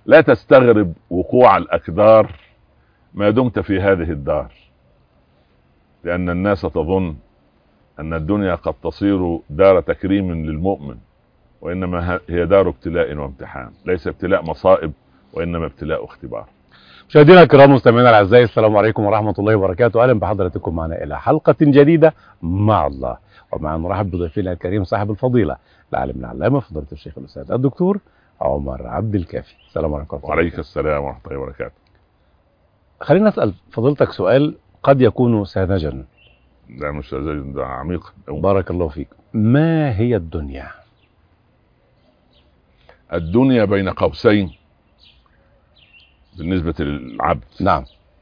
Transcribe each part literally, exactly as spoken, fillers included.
لا تستغرب وقوع الأكدار ما دمت في هذه الدار، لأن الناس تظن أن الدنيا قد تصير دار تكريم للمؤمن، وإنما هي دار ابتلاء وامتحان، ليس ابتلاء مصائب وإنما ابتلاء اختبار. مشاهدينا الكرام مستمعينا الاعزاء، السلام عليكم ورحمه الله وبركاته. اهلا بحضراتكم معنا الى حلقه جديده مع الله، ومعنا نرحب بضيفنا الكريم صاحب الفضيله العالم العلامه فضيله الشيخ الاستاذ الدكتور عمر عبد الكافي. السلام عليكم. وعليك السلام ورحمه الله وبركاته. خلينا نسال فضيلتك سؤال قد يكون ساذجا. لا مش ساذج، ده عميق. بارك الله فيك. ما هي الدنيا؟ الدنيا بين قوسين بالنسبة للعبد. نعم.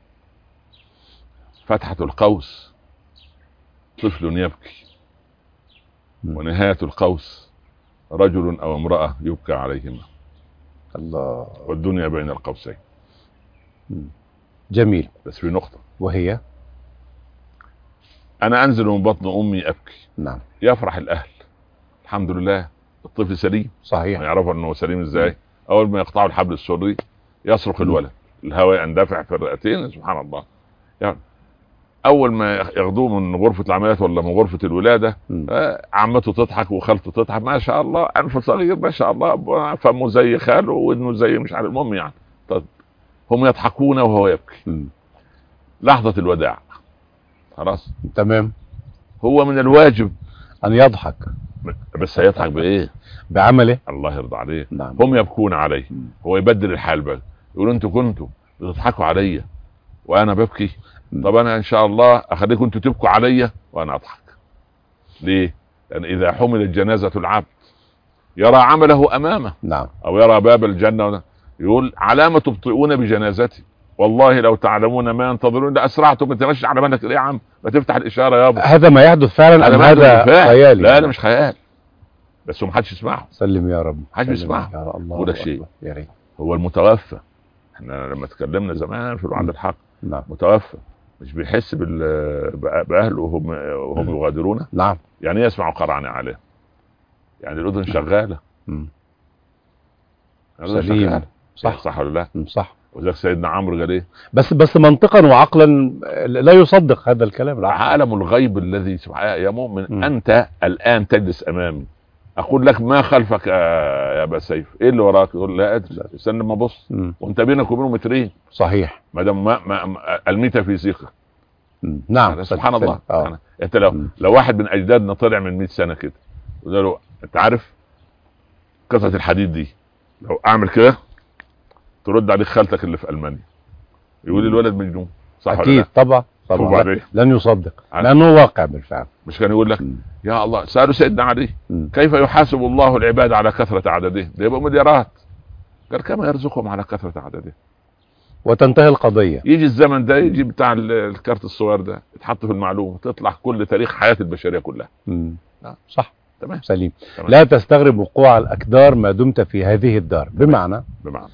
فتحة القوس طفل يبكي، م. ونهاية القوس رجل أو امرأة يبكى عليهما. الله. والدنيا بين القوسين. م. جميل. بس في نقطة، وهي أنا أنزل من بطن أمي أبكي. نعم. يفرح الأهل، الحمد لله الطفل سليم. صحيح. يعرفوا أنه سليم إزاي؟ أول ما يقطعوا الحبل السري يصرخ الولد، الهواء يندفع في الرئتين، سبحان الله. يعني اول ما ياخدوه من غرفه العمليات ولا من غرفه الولاده، آه عمته تضحك وخالته تضحك، ما شاء الله انف صغير ما شاء الله، فمه زي خاله وابنه زي مش عارف، المهم يعني. طب هم يضحكون وهو يبكي. م. لحظه الوداع خلاص تمام. هو من الواجب ان يضحك، بس هيضحك بايه؟ بعمله. الله يرضى عليه. نعم. هم يبكون عليه، هو يبدل الحال بقى، يقولوا انتوا كنتوا بتضحكوا عليا وانا ببكي، طب انا ان شاء الله اخليكم انتوا تبكوا عليا وانا اضحك. ليه؟ لان اذا حملت جنازة العبد يرى عمله امامه. نعم. او يرى باب الجنة، يقول علامة تبطئون بجنازتي، والله لو تعلمون ما ينتظرون لاسرعتم. ما تمشي على بالك ليه يا عم؟ ما تفتح الاشارة يابا. هذا ما يحدث فعلا ام هذا خيالي؟ لا ده مش خيال، بس هو محدش يسمعه. سلم يا رب. محدش بيسمعه. يا الله. وده شيء يا ريت. هو المتوفى، احنا لما تكلمنا زمان في الوعد الحق، نعم. متوفى مش بيحس باهله وهم وهم يغادرونه. نعم. يعني يسمع قرعنا عليه، يعني الاذن شغاله. امم سليم. صح. صح ولا لا؟ صح. وذاك سيدنا عمرو قال ايه؟ بس بس منطقا وعقلا لا يصدق هذا الكلام. عالم الغيب الذي سبحانه يا مؤمن. م. انت الان تجلس امامي، اقول لك ما خلفك يا ابا سيف، ايه اللي وراك؟ يقول لا ادري، استنى ما ابص، وانت بينك وبينه مترين. صحيح. ما دام ما, ما الميت في سيقك. نعم. سبحان الله. يعني انت لو م. لو واحد من اجدادنا طلع من مئة سنه كده وقال له انت عارف قطعه الحديد دي لو اعمل كده ترد عليك خالتك اللي في المانيا، يقول لي الولد مجنون. صح ولا لا؟ اكيد طبعا طبعا. لن يصدق عن... لانه واقع بالفعل. مش كان يقول لك م. يا الله سألوا سيدنا علي م. كيف يحاسب الله العباد على كثرة عددهم؟ ده يبقى مليارات. قال كما يرزقهم على كثرة عددهم. وتنتهي القضية. يجي الزمن ده، يجي بتاع الكارت الصغير ده يتحط في المعلومة، تطلع كل تاريخ حياة البشرية كلها. م. صح. تمام. سليم. تمام. لا تستغرب وقوع الأكدار ما دمت في هذه الدار. بمعنى بمعنى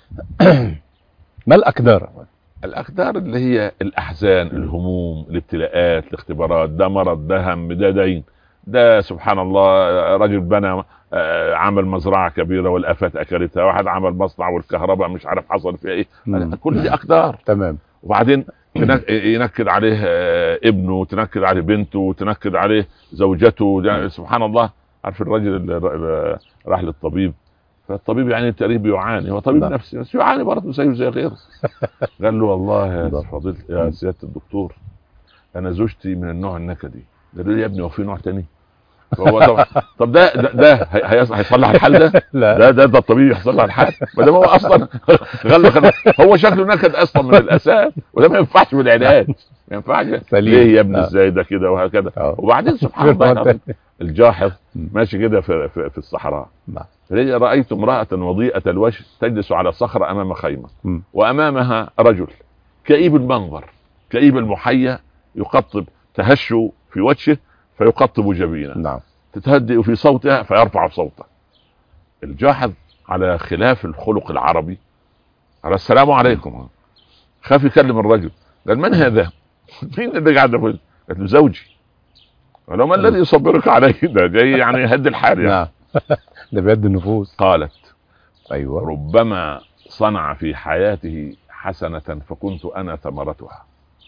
ما الأكدار؟ الأقدار اللي هي الأحزان، الهموم، الابتلاءات، الاختبارات. ده مرض، ده هم، ده دين، ده سبحان الله رجل بنى عمل مزرعة كبيرة والآفات أكلتها، واحد عمل مصنع والكهرباء مش عارف حصل فيها ايه. مم. كل دي أقدار. تمام. وبعدين ينكد عليه ابنه، وتنكد عليه بنته، وتنكد عليه زوجته. سبحان الله. عارف الرجل اللي راح للطبيب، فالطبيب يعني التقريب يعاني، هو طبيب لا. نفسي بس يعاني برضه زيه زي غيره. قال له والله يا فضيلة يا سيادة الدكتور انا زوجتي من النوع النكدي. قال له يا ابني وفي نوع تاني؟ فهو طب, طب ده ده, ده هيصلح الحال ده؟ لا. ده ده ده الطبيب يصلح الحال؟ ما دام هو اصلا غلق هو شكله نكد اصلا من الاساس، وده ما ينفعش بالعلاج، ما ينفعش. ليه يا ابني ازاي ده كده وهكذا؟ وبعدين سبحان الله الجاحظ ماشي كده في, في, في الصحراء، رأيت امرأة وضيئة الوجه تجلس على صخرة امام خيمة، وامامها رجل كئيب المنظر، كئيب المحيا، يقطب، تهش في وجهه فيقطب جبينه. نعم. تتهدئ في صوتها فيرفع صوته. الجاحظ على خلاف الخلق العربي على السلام عليكم، خاف يكلم الرجل. قال من هذا؟ مين اللي قاعد يقول؟ قالت له زوجي. قال ما الذي يصبرك عليه؟ ده جاي يعني يهد الحال يعني. نعم. ده بيد النفوس. قالت ايوه ربما صنع في حياته حسنة فكنت أنا ثمرتها،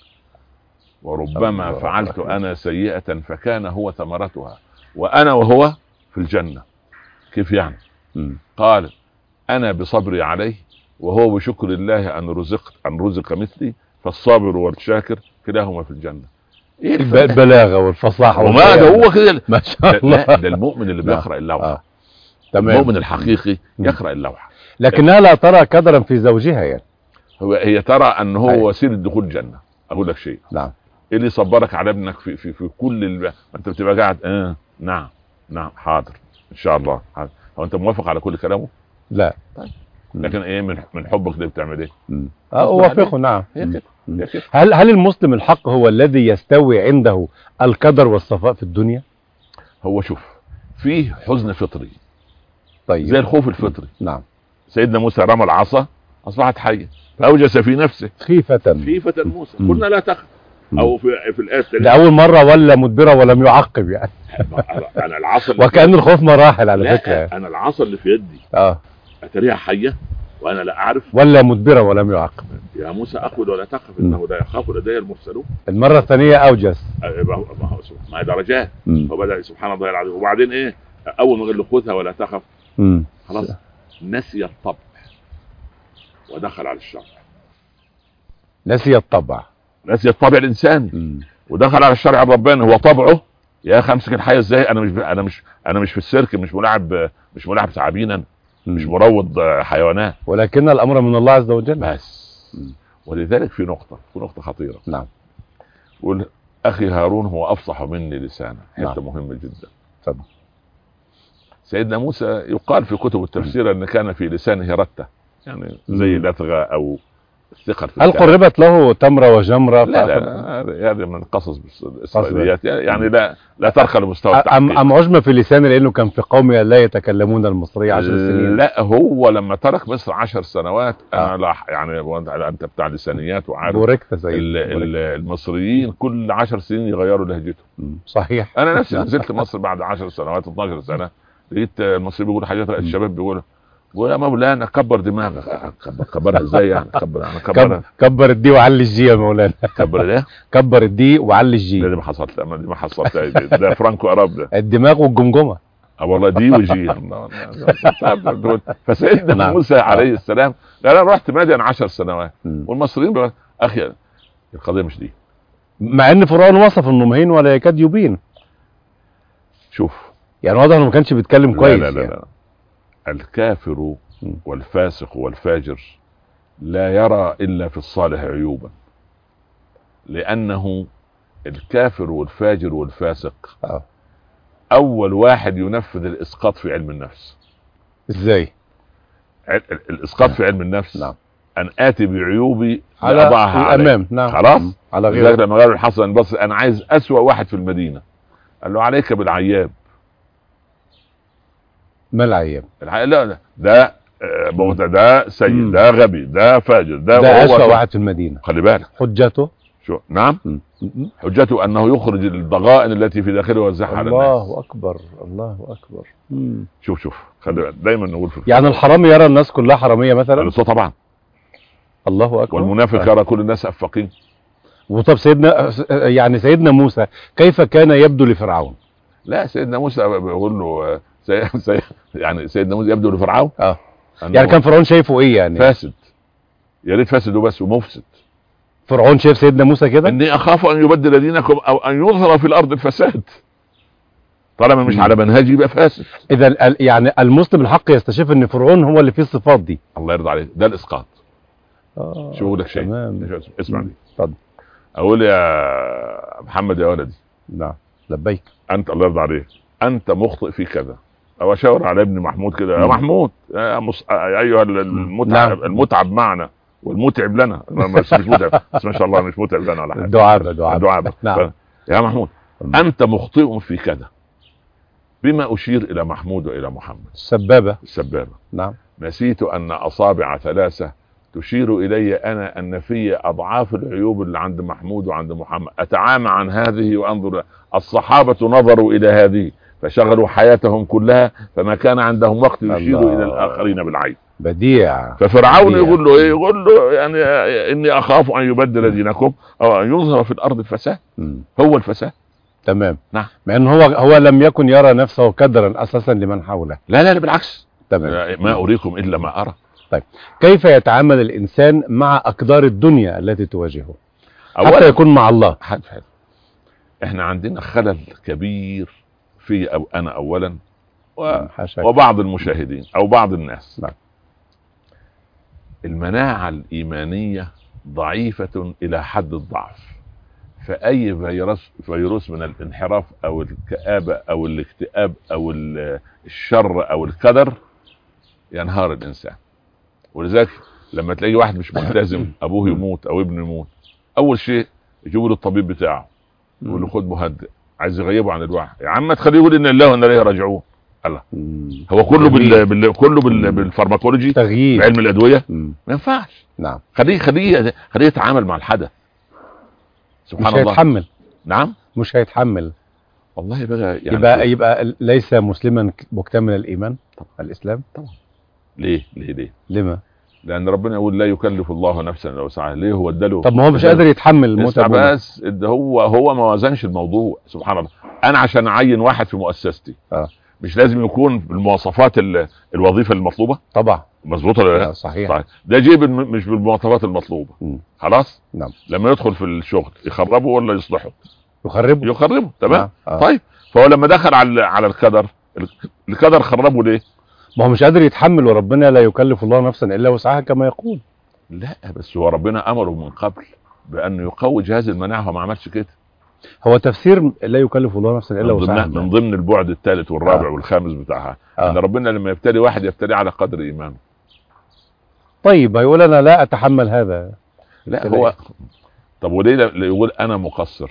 وربما فعلت أنا سيئة فكان هو ثمرتها، وأنا وهو في الجنة. كيف يعني؟ م. قال أنا بصبري عليه وهو بشكر الله أن رزقت أن رزق مثلي، فالصابر والشاكر كلاهما في الجنة. إيه البلاغة والفصاحة وما ده هو كده ما شاء الله. ده المؤمن اللي بيقرأ اللوحة. آه. المؤمن الحقيقي يقرأ اللوحة، لكنها لا ترى كدرا في زوجها يعني. هو هي ترى أن هو وسيلة دخول الجنة. أقول لك شيء، نعم، إيه اللي صبرك على ابنك في في في كل الب... أنت بتبقى قاعد آه نعم نعم حاضر إن شاء الله حاضر. هو أنت موافق على كل كلامه؟ لا. طيب. لكن إيه من من حبك اللي بتعمل إيه؟ أوافقه. نعم. هي كده. هي كده. هل هل المسلم الحق هو الذي يستوي عنده القدر والصفاء في الدنيا؟ هو شوف فيه حزن فطري، طيب، زي الخوف الفطري. نعم. سيدنا موسى رمى العصا أصبحت حية فأوجس في نفسه خيفة خيفة موسى. قلنا لا تخف. أو في في الآية ده أول مرة ولا مدبرة ولم يعقب يعني. أنا العصا وكأن الخوف مراحل على فكرة. أنا العصا اللي في يدي اه أتريها حية وأنا لا أعرف، ولا مدبرة ولم يعقب. يا موسى أقبل ولا تخف إنه لا يخاف لدي المرسلون. المرة الثانية أوجس. ما هي درجات. فبدأ سبحان الله العظيم. وبعدين إيه أول ما قال له خذها ولا تخف مم. خلاص نسي الطبع ودخل على الشرع. نسي الطبع نسي الطبع الإنساني مم. ودخل على الشرع الرباني. هو طبعه يا أخي امسك الحية إزاي؟ أنا مش أنا مش أنا مش في السيرك، مش ملاعب مش ملاعب ثعابين، مش مروض حيوانات، ولكن الأمر من الله عز وجل بس. مم. ولذلك في نقطة في نقطة خطيرة. نعم. يقول أخي هارون هو أفصح مني لسانا. حتة نعم. مهمة جدا. طبعا. سيدنا موسى يقال في كتب التفسير أن كان في لسانه رتة، يعني زي لثغة أو الثقل. هل قربت له تمرة وجمرة؟ لا لا هذا من قصص الإسرائيليات، يعني لا لا ترقى لمستوى التحقيق. أم عجمة في لسانه لأنه كان في قوم لا يتكلمون المصرية عشر سنين. لا هو لما ترك مصر عشر سنوات أنا آه. لا يعني أنت بتاع لسانيات وعارف بوركت سيد المصريين كل عشر سنين يغيروا لهجتهم. صحيح. أنا نفسي نزلت مصر بعد عشر سنوات اتناشر سنة، لقيت المصريين بيقولوا حاجات، الشباب بيقولوا يا مولانا كبر دماغك. كبرها ازاي يعني؟ كبر انا كبرها كبر الدي وعلي الجي يا مولانا. كبر ايه؟ كبر الدي وعلي الجي. دي ما حصلت دي ما حصلت ده فرانكو اراب ده. الدماغ والجمجمه. اه والله دي وجي. فسيدنا نعم. موسى عليه السلام قال انا رحت مدين عشر سنوات والمصريين بقى اخي القضيه مش دي، مع ان فرعون وصف انه مهين ولا يكاد يبين. شوف يعني واضح انه ما كانش بيتكلم كويس. لا لا لا, يعني. لا. الكافر والفاسق والفاجر لا يرى إلا في الصالح عيوبا، لأنه الكافر والفاجر والفاسق أول واحد ينفذ الإسقاط في علم النفس. إزاي؟ الإسقاط في علم النفس نعم. أن آتي بعيوبي على الأمام. نعم. خلاص على غير. لما قالوا الحسن البصري أنا عايز أسوأ واحد في المدينة، قال له عليك بالعياب. ما العيب؟ لا لا ده ده ده سيء، ده غبي، ده فاجر، ده ده أسوأ واحد في المدينة. خلي بالك حجته شو؟ نعم مم. حجته أنه يخرج الضغائن التي في داخله ويوزعها على الناس. الله أكبر الله أكبر. مم. شوف شوف خلي بالك دايما نقول في يعني الحرامي يرى الناس كلها حرامية مثلا؟ طبعا. الله أكبر. والمنافق يرى كل الناس أفاقين. وطب سيدنا يعني سيدنا موسى كيف كان يبدو لفرعون؟ لا سيدنا موسى بيقول له سي... سي... يعني سيدنا موسى يبدو لفرعون اه يعني كان فرعون شايفه ايه يعني؟ فاسد، يا ريت فاسد وبس ومفسد. فرعون شايف سيدنا موسى كده؟ اني اخاف ان يبدل دينكم او ان يظهر في الارض الفساد. طالما مش م. على منهجي يبقى فاسد. اذا يعني المسلم الحق يستشف ان فرعون هو اللي فيه الصفات دي. الله يرضى عليك، ده الاسقاط. اه شو لك شيء تمام. اسمع لي اتفضل. اقول يا محمد يا ولدي. نعم لبيك. انت الله يرضى عليك انت مخطئ في كذا، او اشاور على ابن محمود كده يا محمود يا مص... ايها المتعب نعم. المتعب معنا والمتعب لنا، مش متعب بس ما شاء الله مش متعب لنا ولا حاجه. دعابه دعابه دعابه نعم. يا محمود انت مخطئ في كذا، بما اشير الى محمود والى محمد. السبابه السبابه نعم. نسيت ان اصابع ثلاثه تشير الي انا ان في اضعاف العيوب اللي عند محمود وعند محمد، اتعامى عن هذه وانظر. الصحابه نظروا الى هذه فشغلوا حياتهم كلها، فما كان عندهم وقت يشيروا الى الاخرين بالعين. بديع. ففرعون بديع. يقول له ايه؟ يقول له يعني اني اخاف ان يبدل دينكم او ان يظهر في الارض الفساد. م. هو الفساد. تمام. نعم. مع ان هو هو لم يكن يرى نفسه قدرا اساسا لمن حوله. لا لا, لا بالعكس. تمام. ما اريكم الا ما ارى. طيب كيف يتعامل الانسان مع اقدار الدنيا التي تواجهه حتى يكون مع الله؟ حد حد. احنا عندنا خلل كبير في أو انا اولا و... وبعض المشاهدين او بعض الناس. نعم. المناعة الإيمانية ضعيفة إلى حد الضعف، فأي فيروس فيروس من الانحراف أو الكآبة أو الاكتئاب أو الشر أو القدر ينهار الإنسان. ولذلك لما تلاقي واحد مش ملتزم، أبوه يموت أو ابنه يموت، أول شيء يجيبوا له الطبيب بتاعه يقول له خد مهدئ، عايز يغيبه عن الوعي. يا عم تخليه يقول إن الله وإنا إليه راجعون. الله. هو كله بال... بال... كله بال... بالفارماكولوجي، تغيير بعلم الادويه. مم. ما ينفعش. نعم. خليه خليه خليه يتعامل مع الحدث. سبحان مش الله. هيتحمل. نعم. مش هيتحمل. والله بقى يعني يبقى يبقى ليس مسلما مكتمل الايمان. طبعا. الاسلام طبعا. ليه ليه ليه لما؟ لان ربنا يقول لا يكلف الله نفسا الا وسعها. ليه؟ هو اداله. طب ما هو مش قادر يتحمل الموت. بس ده هو هو ما وزنش الموضوع. سبحان الله. انا عشان اعين واحد في مؤسستي اه مش لازم يكون بالمواصفات الوظيفه المطلوبه؟ طبعا. مظبوطه ولا لا؟ صحيح. طيب. ده جيب مش بالمواصفات المطلوبه. م. خلاص. نعم. لما يدخل في الشغل يخربه ولا يصلحه؟ يخربه. يخربه. تمام. نعم. آه. طيب فهو لما دخل على على القدر، القدر خربه ليه؟ ما هو مش قادر يتحمل، وربنا لا يكلف الله نفسا الا وسعها كما يقول. لا بس هو ربنا امره من قبل بانه يقوي جهاز المناعه وما عملش كده. هو تفسير لا يكلف الله نفسا الا وسعها من ضمن البعد الثالث والرابع آه. والخامس بتاعها آه. ان ربنا لما يبتلي واحد يبتلي على قدر ايمانه. طيب هيقول انا لا اتحمل هذا. لا هو طب وليه يقول انا مقصر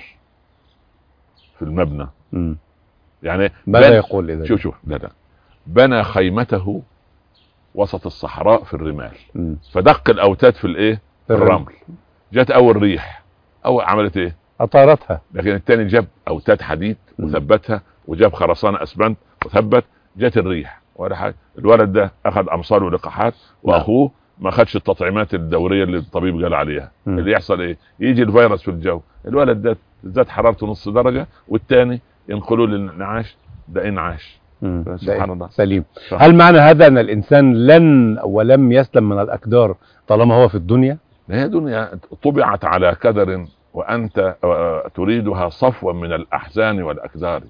في المبنى؟ م. يعني ماذا يقول اذا؟ شوف شوف لا لا بنى خيمته وسط الصحراء في الرمال. م. فدق الاوتاد في الايه؟ في الرمل. جت اول ريح او عملت ايه؟ اطارتها. لكن الثاني جاب اوتاد حديد وثبتها، وجاب خرسانه اسمنت وثبت. جت الريح ولا حاجه. الولد ده اخذ امصار ولقاحات، واخوه ما اخذش التطعيمات الدوريه اللي الطبيب قال عليها. م. اللي يحصل ايه؟ يجي الفيروس في الجو، الولد ده زاد حرارته نص درجه، والثاني ينقلوه للانعاش، ده انعاش. سبحان الله. سليم. هل معنى هذا ان الانسان لن ولم يسلم من الاقدار طالما هو في الدنيا؟ هي دنيا طبعت على كدر وانت تريدها صفوا من الاحزان والاكدار.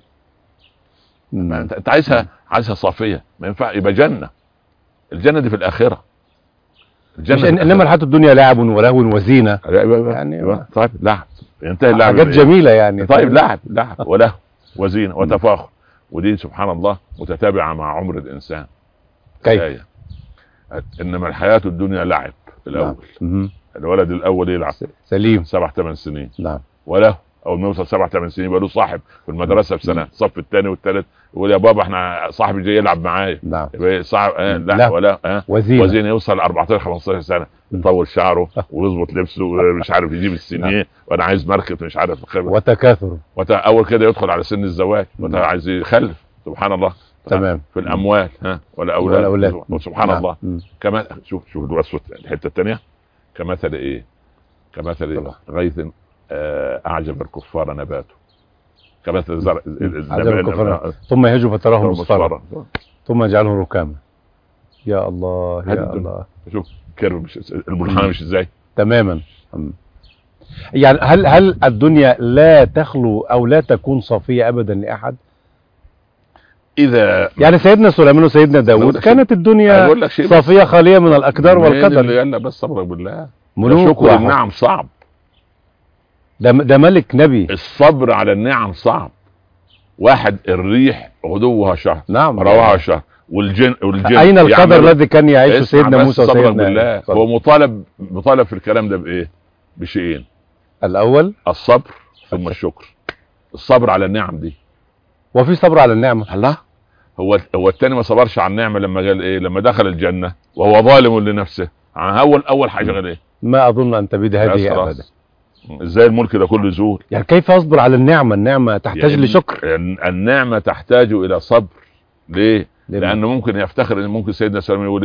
انت انت عايزها عايزها صافيه، ما ينفع يبقى جنه. الجنه دي في الاخره. الجنه إن انما الحياه الدنيا لعب ولهو وزينه يعني. طيب لعب ينتهي اللعب. حاجات جميله يعني. طيب لعب لعب ولهو وزينه وتفاخر. ودي سبحان الله متتابعه مع عمر الانسان. كيف؟ انما الحياه الدنيا لعب في الاول. نعم. الولد الاول يلعب سليم سبع ثمان سنين. نعم. وله اول ما يوصل سبع ثمان سنين يبقى له صاحب في المدرسه في سنه الصف الثاني والثالث، يقول يا بابا احنا صاحبي جاي يلعب معايا. نعم. يبقى صاحب آه لا, لا ولا آه وزينه. وزينه يوصل أربعتاشر خمستاشر سنه، يطول شعره ويظبط لبسه ومش عارف يجيب السنيه، وانا عايز ماركت مش عارف الخبر وتكاثر. وت... اول كده يدخل على سن الزواج وعايز يخلف. سبحان الله. تمام. في الاموال ها ولا اولاد. ولا أولاد. سبحان نعم. الله. كما شوف شوف الوصف الحته الثانيه كمثل ايه؟ كمثل إيه؟ غيث آه اعجب الكفار نباته. كمثل زرع اعجب الكفار ثم يهج فتراه مصفرا ثم يجعله ركاما. يا الله يا الله. شوف كيرف المنحنى مش ازاي تماما. يعني هل هل الدنيا لا تخلو او لا تكون صافيه ابدا لاحد؟ اذا يعني سيدنا سليمان وسيدنا داود كانت الدنيا صافيه خاليه من الاقدار والقدر. يلا بس صبرك بالله. ملوك شكر النعم صعب. ده ده ملك نبي. الصبر على النعم صعب. واحد الريح غدوها شهر نعم رواها شهر والجن والجن اين القدر الذي كان يعيش سيدنا موسى وسيدنا بالله. هو مطالب مطالب في الكلام ده بايه؟ بشيئين. الاول الصبر ثم الشكر. الصبر على النعم دي. وفي صبر على النعمه. الله. هو هو الثاني ما صبرش على النعمه لما قال ايه؟ لما دخل الجنه وهو ظالم لنفسه. اول اول حاجه قال ايه؟ ما اظن ان تبيد هذه ابدا. ازاي الملك ده كله يزول؟ يعني كيف اصبر على النعمه؟ النعمه تحتاج يعني لشكر. النعمه تحتاج الى صبر. ليه؟ لأنه ممكن يفتخر ان ممكن سيدنا سليمان يقول ايه؟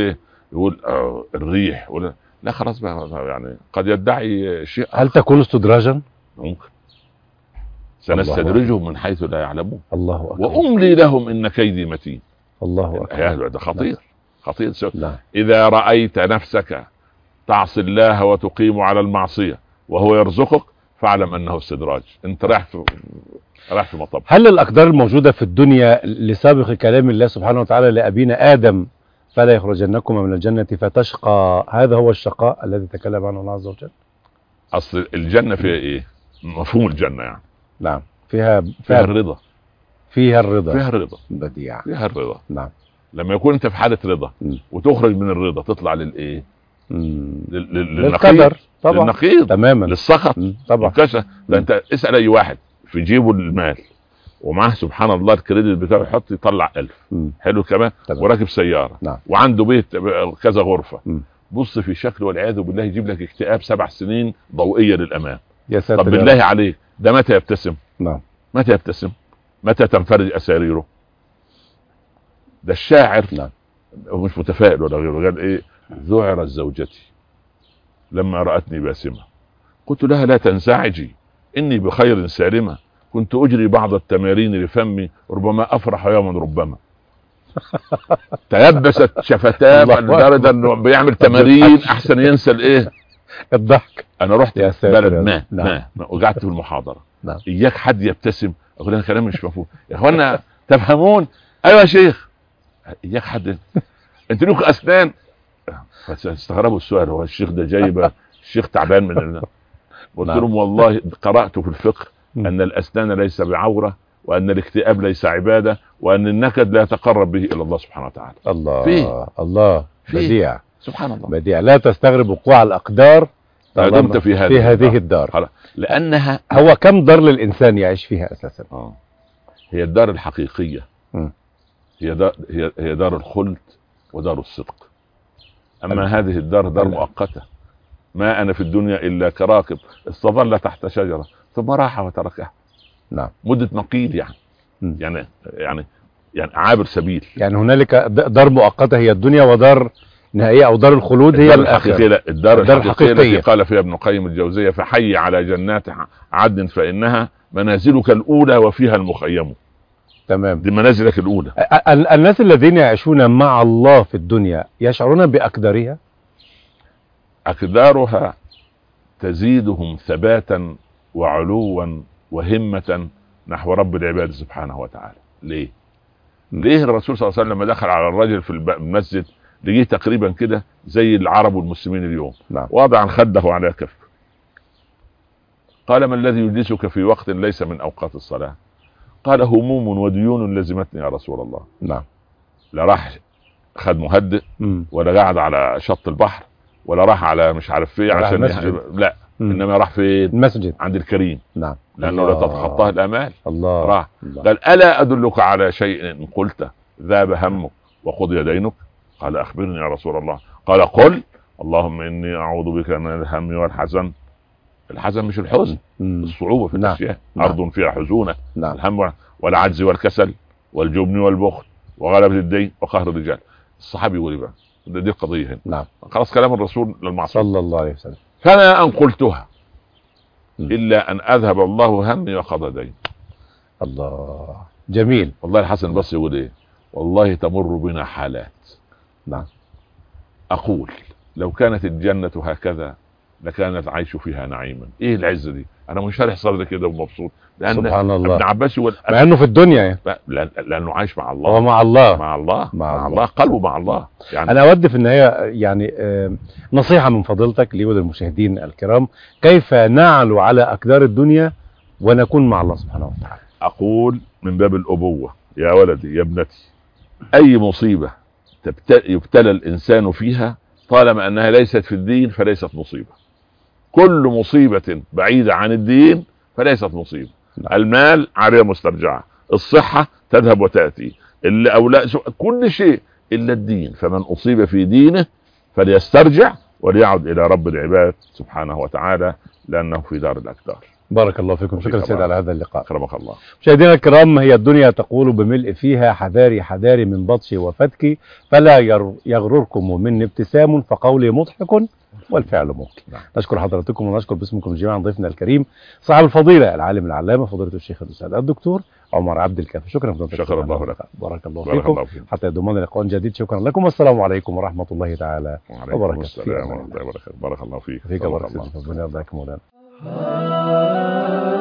يقول آه الريح ولا لا، خلاص بقى يعني قد يدعي شيء. هل تكون استدراجا؟ ممكن. سنستدرجهم من حيث لا يعلمون. الله أكبر. وأملي لهم إن كيدي متين. الله أكبر. ده خطير. خطير. لا. إذا رأيت نفسك تعصي الله وتقيم على المعصية وهو يرزقك فاعلم أنه استدراج، أنت رايح في رايح في مطب. هل الأقدار الموجودة في الدنيا لسابق كلام الله سبحانه وتعالى لأبينا آدم فلا يخرجنكما من الجنة فتشقى، هذا هو الشقاء الذي تكلم عنه الله عز وجل؟ أصل الجنة فيها إيه؟ مفهوم الجنة يعني. نعم. فيها فيها, فيها الرضا. فيها الرضا. فيها الرضا. بديع. فيها الرضا. نعم. لما يكون أنت في حالة رضا م. وتخرج من الرضا تطلع للإيه؟ للقدر طبعا. للنقيض تماما. للسخط طبعا. ده انت اسال اي واحد في جيبه المال ومعه سبحان الله الكريدت بتاعه يحط يطلع ألف. م. حلو كمان. وراكب سياره. نعم. وعنده بيت كذا غرفه. م. بص في شكله والعياذ بالله يجيب لك اكتئاب سبع سنين ضوئيه للامام. يا ساتر. طب بالله عليك ده متى يبتسم؟ نعم. متى يبتسم؟ متى تنفرج اساريره؟ ده الشاعر. نعم. مش متفائل ولا غيره، قال ايه؟ ذعرت زوجتي لما رأتني باسمة قلت لها لا تنزعجي إني بخير سالمة، كنت أجري بعض التمارين لفمي ربما أفرح يوما ربما. تيبست شفتاه لدرجة إنه بيعمل تمارين أحسن ينسى الإيه؟ الضحك. أنا رحت بلد ما نعم. ما, ما وقعدت في المحاضرة. نعم. إياك حد يبتسم أقول لها كلام مش مفهوم يا إخوانا تفهمون. أيوة يا شيخ. إياك حد أنت لك أسنان. فاستغربوا السؤال، هو الشيخ ده جايبه الشيخ تعبان من ال... قلت لهم والله قرأت في الفقه أن الأسنان ليس بعورة، وأن الاكتئاب ليس عبادة، وأن النكد لا يتقرب به إلى الله سبحانه وتعالى. الله فيه. الله فيه. بديع. سبحان الله. بديع. لا تستغرب وقوع الأقدار ما دمت في هذه, في هذه الدار. الدار. لأنها هو كم دار للإنسان يعيش فيها أساسا؟ آه. هي الدار الحقيقية. م. هي دار هي هي دار الخلد ودار الصدق. أما أل... هذه الدار دار أل... مؤقتة. ما أنا في الدنيا إلا كراكب استظل تحت شجرة ثم راح وتركها. نعم. مدة مقيل يعني. م. يعني يعني يعني عابر سبيل. يعني هنالك دار مؤقتة هي الدنيا، ودار نهائية أو دار الخلود هي الحقيقية. لا الدار, الدار الحقيقية التي قال فيها ابن القيم الجوزية فحي على جنات عدن فإنها منازلك الأولى وفيها المخيم. تمام. دي منازلك الأولى. الناس الذين يعيشون مع الله في الدنيا يشعرون بأقدارها؟ أقدارها تزيدهم ثباتا وعلوا وهمة نحو رب العباد سبحانه وتعالى. ليه؟ ليه الرسول صلى الله عليه وسلم لما دخل على الرجل في المسجد لقيه تقريبا كده زي العرب والمسلمين اليوم. نعم. واضعا خده على كف قال ما الذي يجلسك في وقت ليس من أوقات الصلاة؟ قال هموم وديون لزمتني يا رسول الله. نعم. لا راح خد مهدئ ولا قاعد على شط البحر ولا راح على مش عارف فيه عشان لا مم. انما راح في المسجد عند الكريم. نعم. لانه لا تتخطاه الامال. الله. راح الله. قال الا ادلك على شيء قلت ذاب همك وقضي دينك؟ قال اخبرني يا رسول الله. قال قل اللهم اني اعوذ بك من الهم والحزن. الحزن مش الحزن. مم. الصعوبة في الاشياء. نعم. ارض فيها حزونة. نعم. الهم والعجز والكسل والجبن والبخل وغلبة الدين وقهر الرجال. الصحابي يقول بقى دي القضية هنا. نعم. خلاص كلام الرسول للمعصوم صلى الله عليه وسلم. فما ان قلتها م. الا ان اذهب الله همي وقضى دين. الله جميل. والله الحسن بس يقول ايه؟ والله تمر بنا حالات. نعم. اقول لو كانت الجنة هكذا لكان العيش فيها نعيما. ايه العزة دي؟ انا مش شارح صدري كده ومبسوط لان سبحان الله. ابن عباس هو مع انه في الدنيا يعني. لانه عايش مع الله. هو مع الله. مع الله. مع, مع الله. قلبه مع الله. يعني انا اود في النهاية يعني نصيحة من فضيلتك لي وللمشاهدين الكرام، كيف نعلو على اقدار الدنيا ونكون مع الله سبحانه وتعالى؟ اقول من باب الابوة يا ولدي يا ابنتي، اي مصيبة يبتلى الانسان فيها طالما انها ليست في الدين فليست مصيبة. كل مصيبة بعيدة عن الدين فليست مصيبة. المال عارية مسترجعة، الصحة تذهب وتأتي، اللي أولا كل شيء إلا الدين. فمن أصيب في دينه فليسترجع وليعد إلى رب العباد سبحانه وتعالى لأنه في دار الأقدار. بارك الله فيكم. شكرا سيد على هذا اللقاء. اكرمك الله. مشاهدينا الكرام، هي الدنيا تقول بملء فيها حذاري حذاري من بطش وفتك، فلا يغرركم من ابتسام فقولي مضحك والفعل ممكن. نعم. نشكر حضراتكم ونشكر باسمكم جميعا ضيفنا الكريم صاحب الفضيله العالم العلامه فضيله الشيخ الاستاذ الدكتور عمر عبد الكافي. شكرا فضيلتك. شكرا الله لك. بارك الله فيكم. الله فيكم. حتى يضمن لقاء جديد. شكرا لكم والسلام عليكم ورحمه الله تعالى وبركاته. السلام ورحمه الله وبركاته. بارك الله فيك. فيك بارك الله. ربنا يرضى عنك مولانا.